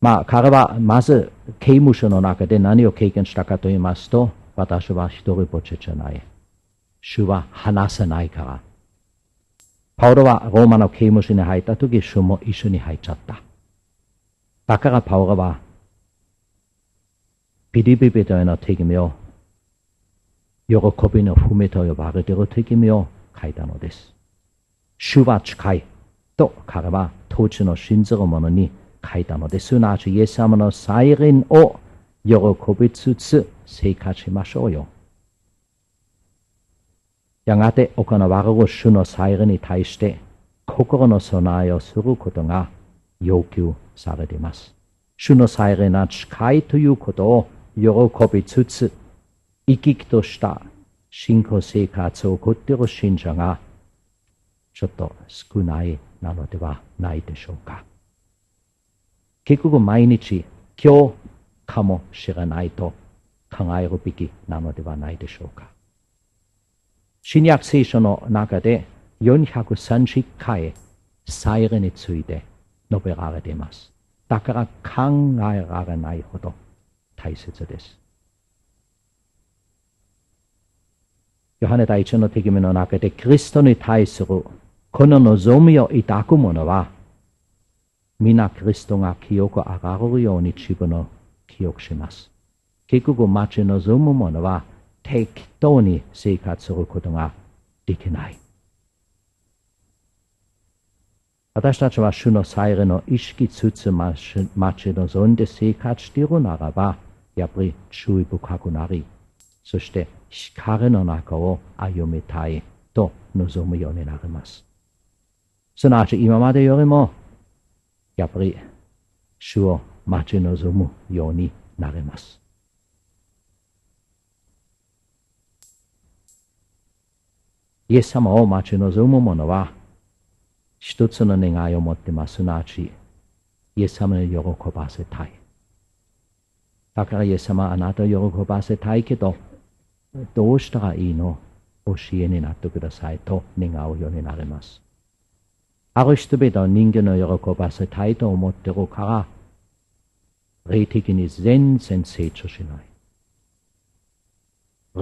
彼はまず刑務所の中で何を経験したかと言いますと、私は一人ぼっちじゃない。主は話せないから。パウロはローマの刑務所に入った時、主も一緒に入っちゃった。だからパウロは、ピリピ人への手紙を、喜びの文と呼ばれている手紙を書いたのです。主は近いと彼は当時の信ずる者に書いたのです。すなわちイエス様の再臨を喜びつつ生活しましょうよ。やがて行われる主の再臨に対して心の備えをすることが要求されています。主の再臨が近いということを喜びつつ生き生きとした信仰生活を送っている信者がちょっと少ないなのではないでしょうか。結局毎日今日かもしれないと考えるべきなのではないでしょうか。新約聖書の中で430回再臨について述べられています。だから考えられないほど大切です。ヨハネ第一の手紙の中でキリストに対するこの望みを抱く者は皆キリストが清く上がるように自分を記憶します。結局待ち望む者は適当に生活することができない。私たちは主の再臨を意識つつ待ち望んで生活しているならば、やっぱり注意深くなり、そして光の中を歩みたいと望むようになります。すなわち今までよりも、やっぱり主を待ち望むようになります。イエス様を待ち望む者は、一つの願いを持っています。すなわち、イエス様に喜ばせたい。だからイエス様はあなたを喜ばせたいけど、どうしたらいいの？教えになってくださいと願うようになります。ある人々は人間を喜ばせたいと思っているから、霊的に全然成長しない。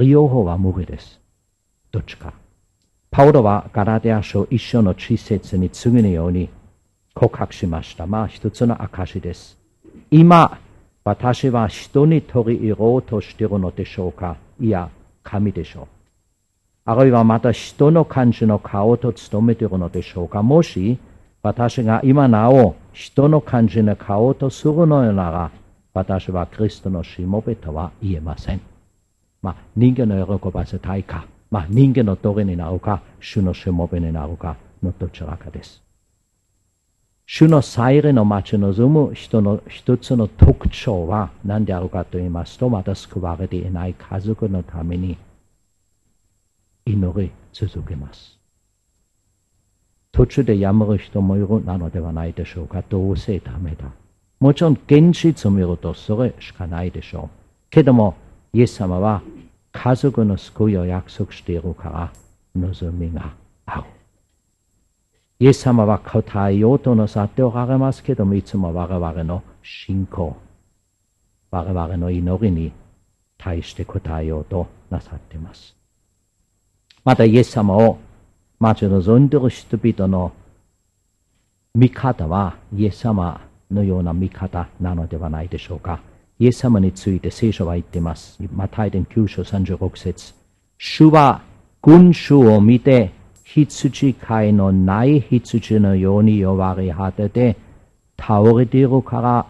両方は無理です。どっちか。パウロはガラテヤ書1章の7節に次のように告白しました。一つの証です。今、私は人に取り入ろうとしているのでしょうか？いや、神でしょう。あるいはまた人の感じの顔と務めているのでしょうか？もし、私が今なお人の感じの顔とするのなら、私はキリストのしもべとは言えません。人間の喜ばせたいか、人間の通りになるか、主のしもべになるかのどちらかです。主の再臨を待ち望む人の一つの特徴は何であるかと言いますと、まだ救われていない家族のために祈り続けます。途中でやめる人もいるなのではないでしょうか。どうせダメだ。もちろん現実を見るとそれしかないでしょう。けども、イエス様は家族の救いを約束しているから望みがある。イエス様は答えようとなさっておられますけども、いつも我々の信仰、我々の祈りに対して答えようとなさっています。またイエス様を待ち望んでいる人々の見方はイエス様のような見方なのではないでしょうか。イエス様について聖書は言っています。マタイ伝9章36節。主は群衆を見て羊飼いのない羊のように弱り果てて倒れているから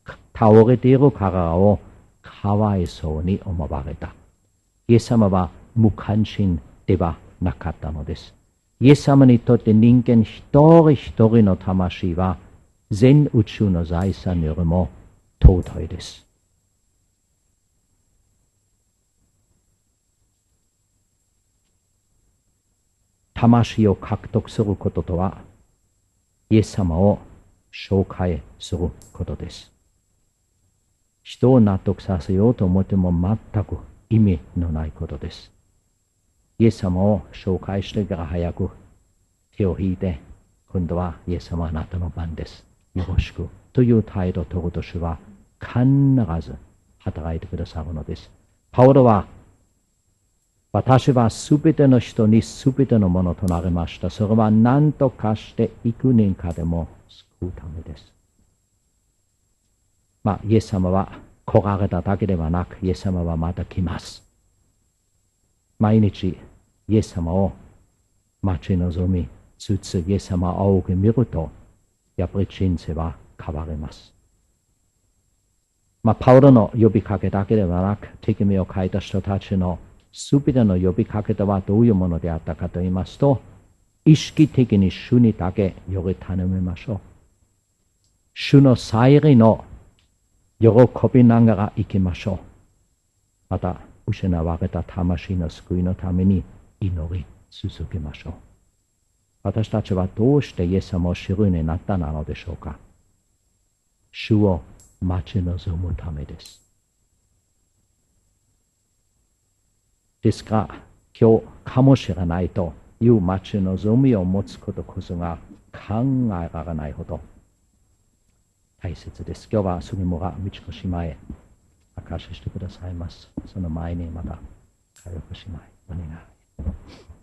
をかわいそうに思われた。イエス様は無関心ではなかったのです。イエス様にとって人間一人一人の魂は全宇宙の財産よりも尊いです。魂を獲得することとは、イエス様を紹介することです。人を納得させようと思っても全く意味のないことです。イエス様を紹介してから早く手を引いて、今度はイエス様あなたの番です。よろしくという態度を取ると主は必ず働いてくださるのです。パウロは、私はすべての人にすべてのものとなりました。それは何とかして幾人かでも救うためです。イエス様は来られただけではなく、イエス様はまた来ます。毎日、イエス様を待ち望みつつ、イエス様を仰ぎ見ると、やっぱり人生は変わります。パウロの呼びかけだけではなく、手紙を書いた人たちのすべての呼びかけとはどういうものであったかと言いますと、意識的に主にだけより頼みましょう。主の再臨の喜びながら生きましょう。また、失われた魂の救いのために祈り続けましょう。私たちはどうしてイエス様を知るようになったのでしょうか。主を待ち望むためです。ですから、今日かもしれないという待ち望みを持つことこそが考えられないほど大切です。今日は杉村美智子姉妹へ証ししてくださいます。その前にまた、佳代子姉妹お願い。